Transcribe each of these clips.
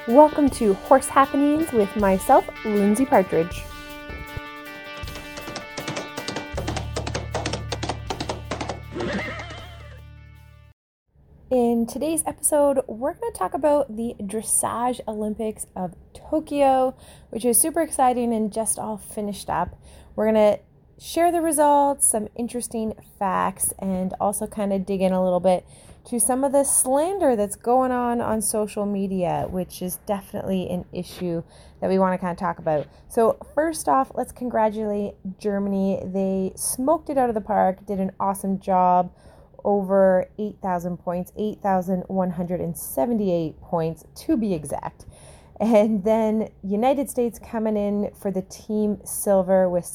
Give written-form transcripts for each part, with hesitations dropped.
Welcome to Horse Happenings with myself, Lindsay Partridge. In today's episode, we're going to talk about the Dressage Olympics of Tokyo, which is super exciting and just all finished up. We're going to share the results, some interesting facts, and also kind of dig in a little bit to some of the slander that's going on social media, which is definitely an issue that we want to kind of talk about. So first off, let's congratulate Germany. They smoked it out of the park, did an awesome job, over 8,000 points, 8,178 points to be exact. And then United States coming in for the team silver with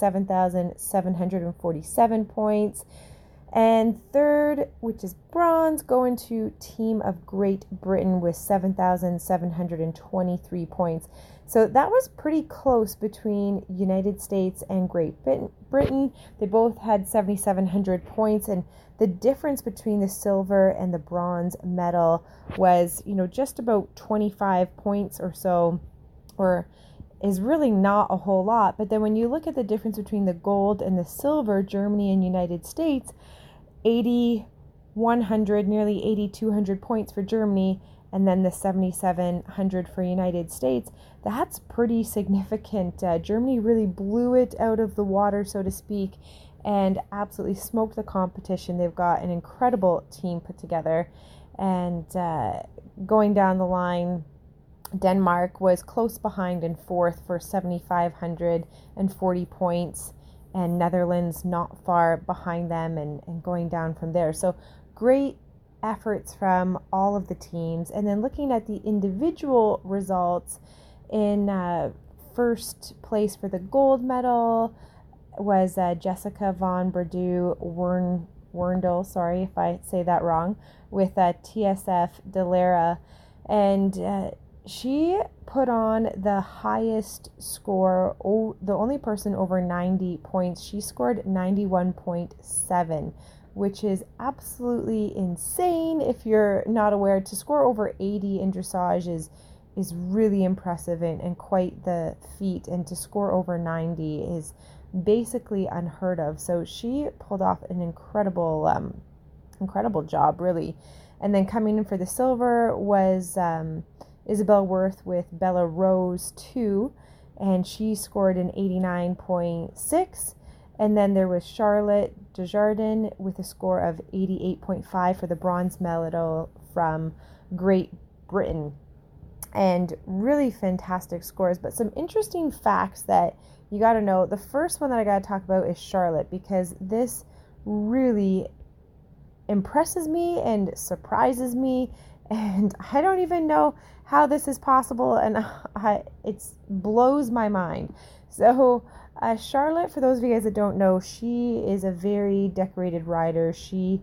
7,747 points. And third, which is bronze, going to Team of Great Britain with 7,723 points. So that was pretty close between United States and Great Britain. They both had 7,700 points, and the difference between the silver and the bronze medal was, just about 25 points or so, or is really not a whole lot. But then when you look at the difference between the gold and the silver, Germany and United States, 8,100, nearly 8,200 points for Germany, and then the 7,700 for United States. That's pretty significant. Germany really blew it out of the water, so to speak, and absolutely smoked the competition. They've got an incredible team put together. And going down the line, Denmark was close behind in fourth for 7,540 points, and Netherlands not far behind them and going down from there. So great efforts from all of the teams. And then looking at the individual results, in first place for the gold medal was Jessica von Werndl, sorry if I say that wrong, with TSF Dallara. And she put on the highest score, the only person over 90 points. She scored 91.7, which is absolutely insane. If you're not aware, to score over 80 in dressage is really impressive and quite the feat. And to score over 90 is basically unheard of. So she pulled off an incredible job, really. And then coming in for the silver was Isabel Worth with Bella Rose 2, and she scored an 89.6. And then there was Charlotte Desjardins with a score of 88.5 for the bronze medal from Great Britain. And really fantastic scores, but some interesting facts that you got to know. The first one that I got to talk about is Charlotte, because this really impresses me and surprises me, and I don't even know how this is possible, and it blows my mind. So Charlotte, for those of you guys that don't know, she is a very decorated rider. She's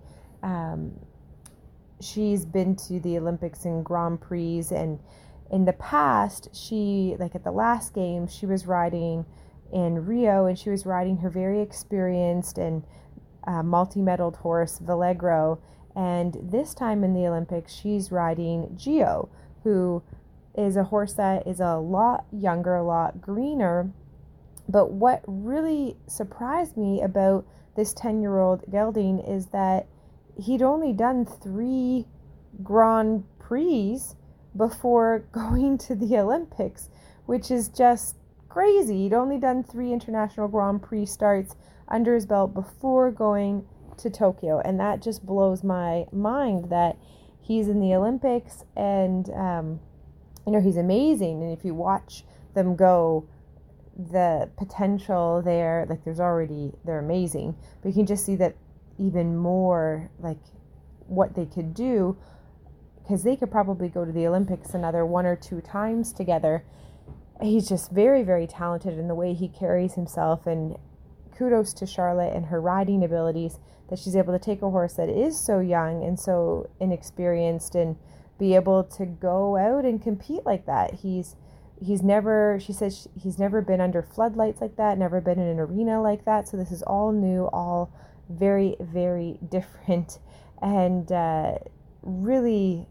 been to the Olympics and Grand Prix, and in the past, at the last game, she was riding in Rio, and she was riding her very experienced and multi-medaled horse, Valegro. And this time in the Olympics, she's riding Gio, who is a horse that is a lot younger, a lot greener. But what really surprised me about this 10-year-old gelding is that he'd only done 3 Grand Prix before going to the Olympics, which is just crazy. He'd only done 3 international Grand Prix starts under his belt before going to Tokyo, and that just blows my mind that he's in the Olympics, and he's amazing. And if you watch them go, the potential there, they're amazing, but you can just see that even more, like what they could do, because they could probably go to the Olympics another 1 or 2 times together. He's just very, very talented in the way he carries himself, and kudos to Charlotte and her riding abilities, that she's able to take a horse that is so young and so inexperienced and be able to go out and compete like that. She says he's never been under floodlights like that, never been in an arena like that. So this is all new, all very, very different, and really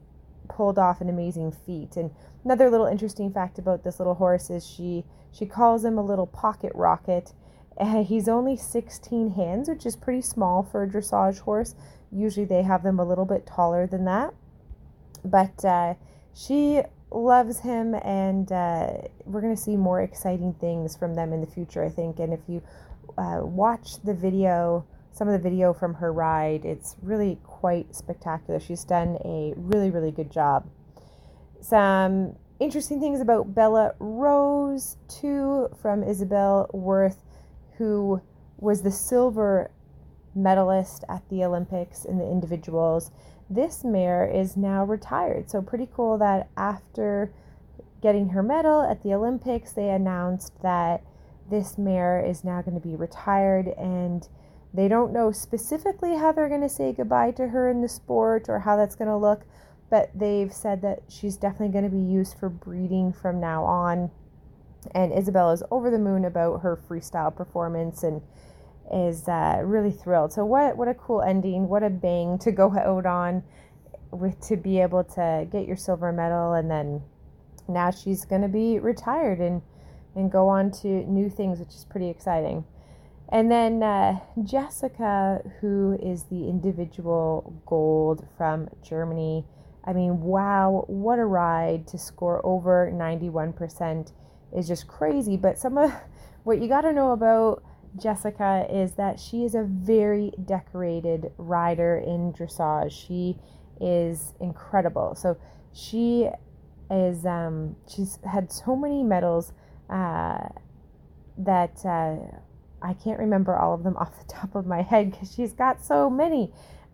pulled off an amazing feat. And another little interesting fact about this little horse is she calls him a little pocket rocket. He's only 16 hands, which is pretty small for a dressage horse. Usually they have them a little bit taller than that. But she loves him, and we're going to see more exciting things from them in the future, I think. And if you watch the video, some of the video from her ride, it's really quite spectacular. She's done a really, really good job. Some interesting things about Bella Rose, too, from Isabel Worth, who was the silver medalist at the Olympics in the individuals. This mare is now retired. So pretty cool that after getting her medal at the Olympics, they announced that this mare is now going to be retired, and they don't know specifically how they're going to say goodbye to her in the sport or how that's going to look, but they've said that she's definitely going to be used for breeding from now on. And Isabel is over the moon about her freestyle performance and is really thrilled. So what a cool ending. What a bang to go out on, with to be able to get your silver medal, and then now she's going to be retired and go on to new things, which is pretty exciting. And then Jessica, who is the individual gold from Germany. I mean, wow, what a ride to score over 91% is just crazy. But some of what you got to know about Jessica is that she is a very decorated rider in dressage. She is incredible. So she is she's had so many medals that I can't remember all of them off the top of my head because she's got so many.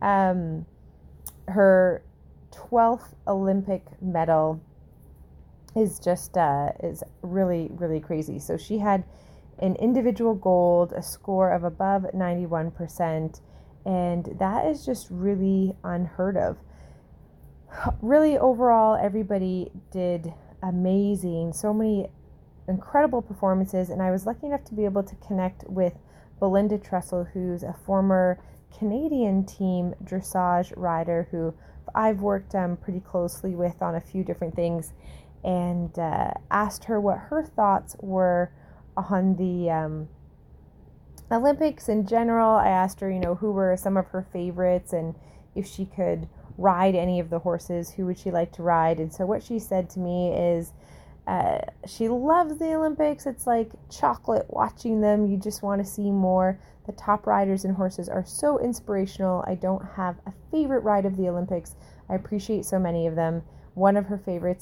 Her 12th Olympic medal is just is really, really crazy. So she had an individual gold, a score of above 91%, and that is just really unheard of. Really, overall, everybody did amazing. So many incredible performances, and I was lucky enough to be able to connect with Belinda Tressel, who's a former Canadian team dressage rider who I've worked pretty closely with on a few different things, and asked her what her thoughts were on the Olympics in general. I asked her, who were some of her favorites, and if she could ride any of the horses, who would she like to ride. And so what she said to me is she loves the Olympics. It's like chocolate watching them. You just want to see more. The top riders and horses are so inspirational. I don't have a favorite ride of the Olympics. I appreciate so many of them. One of her favorite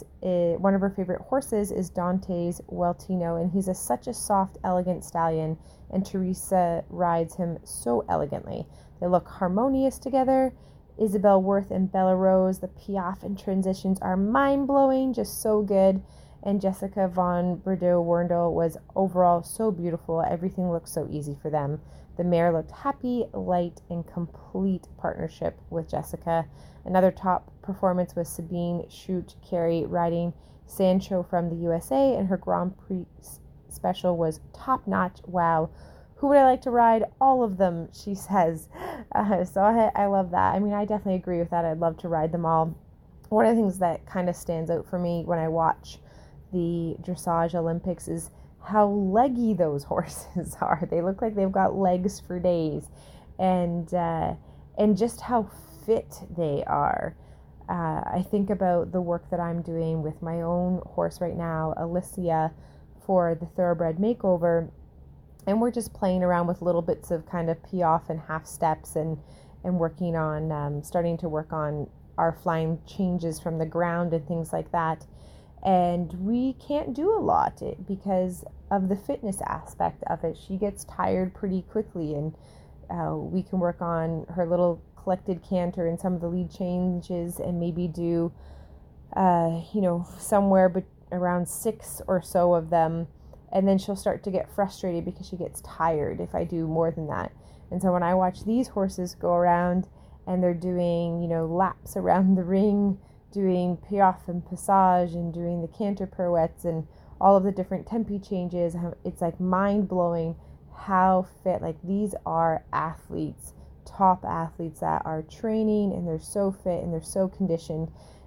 horses is Dante's Weltino, and he's such a soft, elegant stallion, and Teresa rides him so elegantly. They look harmonious together. Isabel Worth and Bella Rose, the piaffe and transitions are mind-blowing, just so good. And Jessica von Bordeaux-Werndl was overall so beautiful. Everything looked so easy for them. The mare looked happy, light, in complete partnership with Jessica. Another top performance was Sabine Schut-Carey riding Sancho from the USA, and her Grand Prix special was top-notch. Wow. Who would I like to ride? All of them, she says. So I love that. I mean, I definitely agree with that. I'd love to ride them all. One of the things that kind of stands out for me when I watch the Dressage Olympics is how leggy those horses are. They look like they've got legs for days, and just how fit they are. I think about the work that I'm doing with my own horse right now, Alicia, for the Thoroughbred Makeover, and we're just playing around with little bits of kind of piaffe and half steps, and working on starting to work on our flying changes from the ground and things like that. And we can't do a lot because of the fitness aspect of it. She gets tired pretty quickly, and we can work on her little collected canter and some of the lead changes, and maybe do somewhere around 6 or so of them, and then she'll start to get frustrated because she gets tired if I do more than that. And so when I watch these horses go around and they're doing laps around the ring, doing piaffe and passage, and doing the canter pirouettes and all of the different tempi changes, it's like mind-blowing how fit. Like, these are athletes, top athletes that are training, and they're so fit and they're so conditioned.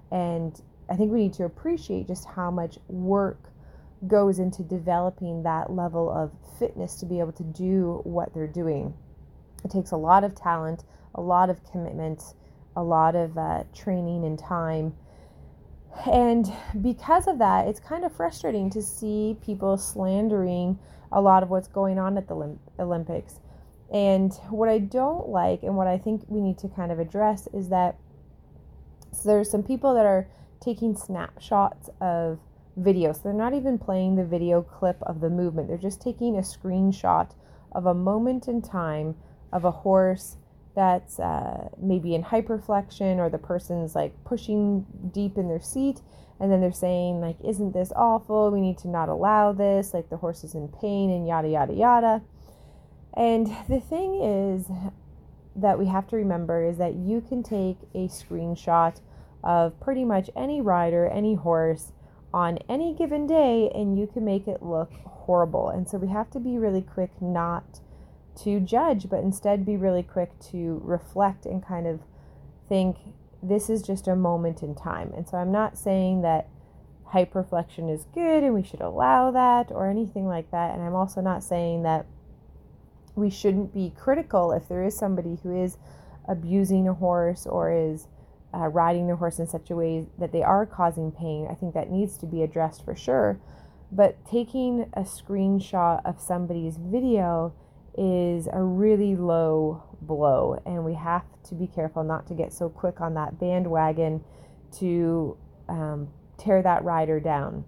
And I think we need to appreciate just how much work goes into developing that level of fitness to be able to do what they're doing. It takes a lot of talent, a lot of commitment, a lot of training and time. And because of that, it's kind of frustrating to see people slandering a lot of what's going on at the Olympics. And what I don't like, and what I think we need to kind of address, is that there's some people that are taking snapshots of video. So they're not even playing the video clip of the movement. They're just taking a screenshot of a moment in time of a horse that's maybe in hyperflexion, or the person's like pushing deep in their seat, and then they're saying like, isn't this awful? We need to not allow this, like the horse is in pain, and yada yada yada. And the thing is that we have to remember is that you can take a screenshot of pretty much any rider, any horse on any given day, and you can make it look horrible. And so we have to be really quick not to judge, but instead be really quick to reflect and kind of think, this is just a moment in time. And so I'm not saying that hyperflexion is good and we should allow that or anything like that. And I'm also not saying that we shouldn't be critical if there is somebody who is abusing a horse or is riding the horse in such a way that they are causing pain. I think that needs to be addressed for sure. But taking a screenshot of somebody's video is a really low blow, and we have to be careful not to get so quick on that bandwagon to tear that rider down.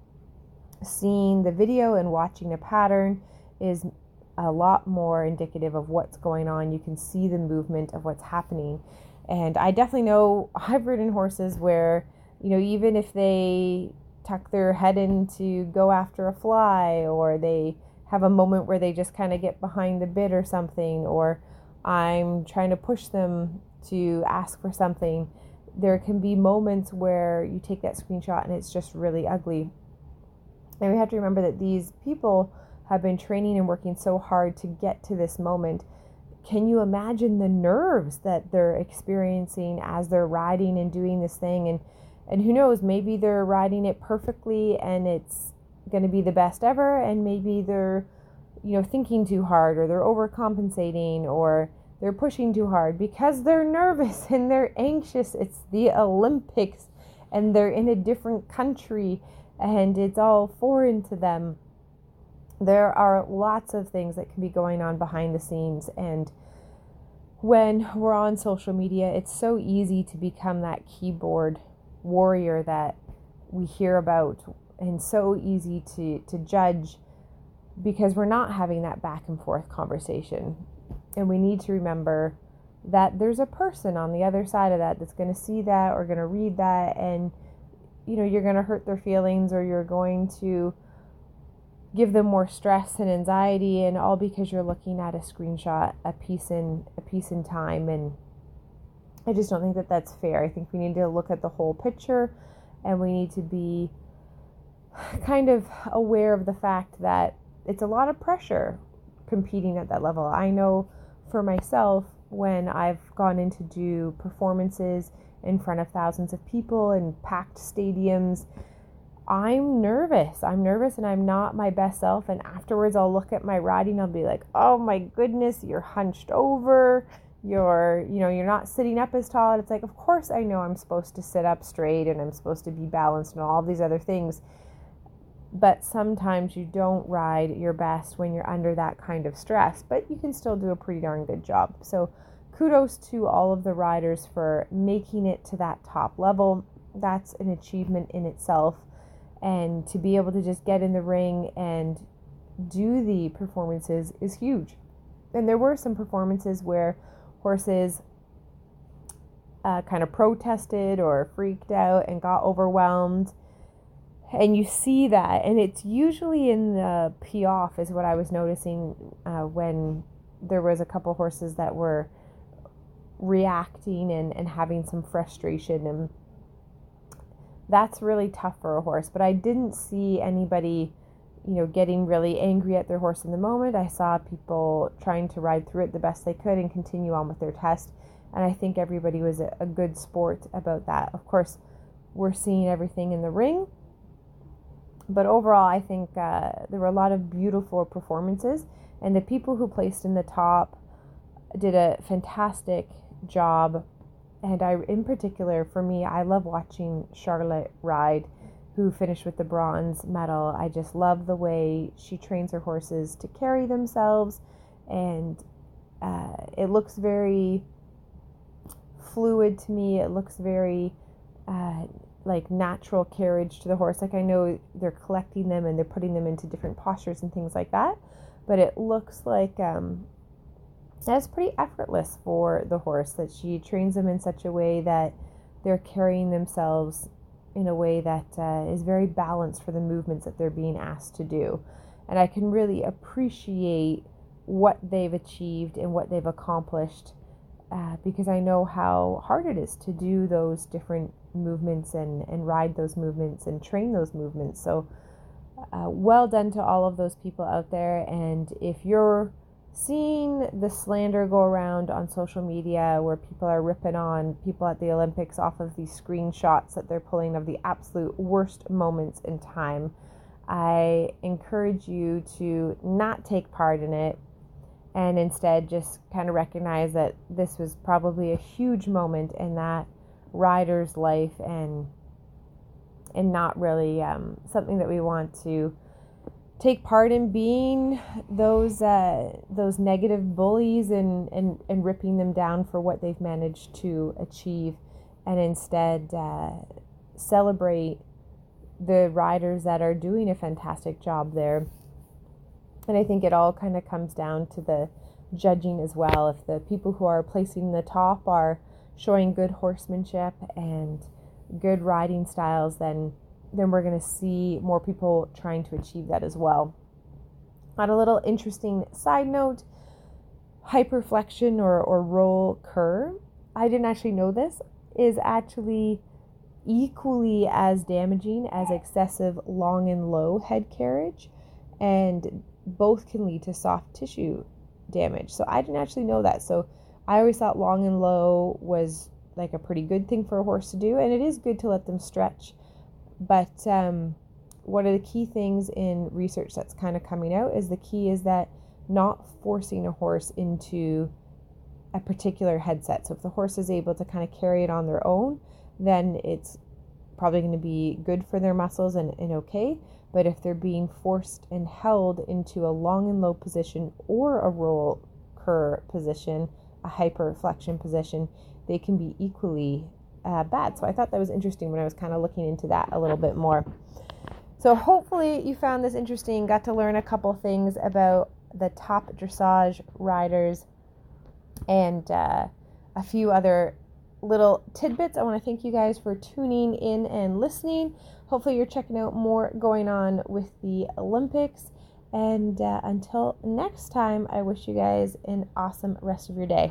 Seeing the video and watching a pattern is a lot more indicative of what's going on. You can see the movement of what's happening. And I definitely know I've ridden horses where, even if they tuck their head in to go after a fly, or they have a moment where they just kind of get behind the bit or something, or I'm trying to push them to ask for something, there can be moments where you take that screenshot and it's just really ugly. And we have to remember that these people have been training and working so hard to get to this moment. Can you imagine the nerves that they're experiencing as they're riding and doing this thing? And who knows, maybe they're riding it perfectly and it's going to be the best ever, and maybe they're thinking too hard, or they're overcompensating, or they're pushing too hard because they're nervous and they're anxious. It's the Olympics and they're in a different country and it's all foreign to them. There are lots of things that can be going on behind the scenes, and when we're on social media, it's so easy to become that keyboard warrior that we hear about, and so easy to judge because we're not having that back and forth conversation. And we need to remember that there's a person on the other side of that that's going to see that or going to read that, and you're going to hurt their feelings, or you're going to give them more stress and anxiety, and all because you're looking at a screenshot, a piece in time. And I just don't think that that's fair. I think we need to look at the whole picture, and we need to be kind of aware of the fact that it's a lot of pressure competing at that level. I know for myself, when I've gone in to do performances in front of thousands of people in packed stadiums, I'm nervous and I'm not my best self. And afterwards I'll look at my riding, I'll be like, oh my goodness, you're hunched over, you're not sitting up as tall. And it's like, of course I know I'm supposed to sit up straight and I'm supposed to be balanced and all these other things. But sometimes you don't ride your best when you're under that kind of stress, but you can still do a pretty darn good job. So kudos to all of the riders for making it to that top level. That's an achievement in itself. And to be able to just get in the ring and do the performances is huge. And there were some performances where horses kind of protested or freaked out and got overwhelmed. And you see that, and it's usually in the piaffe is what I was noticing when there was a couple horses that were reacting and having some frustration, and that's really tough for a horse. But I didn't see anybody, getting really angry at their horse in the moment. I saw people trying to ride through it the best they could and continue on with their test, and I think everybody was a good sport about that. Of course, we're seeing everything in the ring. But overall, I think there were a lot of beautiful performances, and the people who placed in the top did a fantastic job. And in particular, for me, I love watching Charlotte ride, who finished with the bronze medal. I just love the way she trains her horses to carry themselves, and it looks very fluid to me. It looks very like natural carriage to the horse. Like, I know they're collecting them and they're putting them into different postures and things like that, but it looks like that's pretty effortless for the horse, that she trains them in such a way that they're carrying themselves in a way that is very balanced for the movements that they're being asked to do. And I can really appreciate what they've achieved and what they've accomplished, because I know how hard it is to do those different movements and ride those movements and train those movements. So well done to all of those people out there. And if you're seeing the slander go around on social media where people are ripping on people at the Olympics off of these screenshots that they're pulling of the absolute worst moments in time, I encourage you to not take part in it, and instead just kind of recognize that this was probably a huge moment in that rider's life, and not really something that we want to take part in being those negative bullies and ripping them down for what they've managed to achieve, and instead celebrate the riders that are doing a fantastic job there. And I think it all kind of comes down to the judging as well. If the people who are placing the top are showing good horsemanship and good riding styles, then we're going to see more people trying to achieve that as well. On a little interesting side note, hyperflexion or roll kerr, I didn't actually know this, is actually equally as damaging as excessive long and low head carriage, and both can lead to soft tissue damage. So I didn't actually know that. So I always thought long and low was like a pretty good thing for a horse to do, and it is good to let them stretch. But one of the key things in research that's kind of coming out is that not forcing a horse into a particular headset. So if the horse is able to kind of carry it on their own, then it's probably going to be good for their muscles and okay. But if they're being forced and held into a long and low position or a roll kerr position, a hyperflexion position, they can be equally bad. So I thought that was interesting when I was kind of looking into that a little bit more. So hopefully you found this interesting, got to learn a couple things about the top dressage riders and a few other little tidbits. I want to thank you guys for tuning in and listening. Hopefully you're checking out more going on with the Olympics. And until next time, I wish you guys an awesome rest of your day.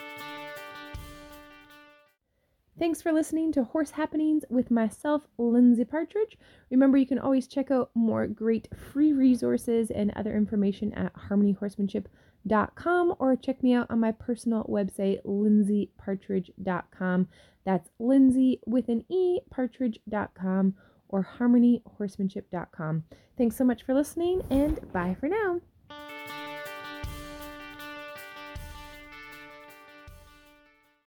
Thanks for listening to Horse Happenings with myself, Lindsay Partridge. Remember, you can always check out more great free resources and other information at harmonyhorsemanship.com, or check me out on my personal website, lindsaypartridge.com. That's Lindsay with an E, partridge.com, or harmonyhorsemanship.com. Thanks so much for listening, and bye for now.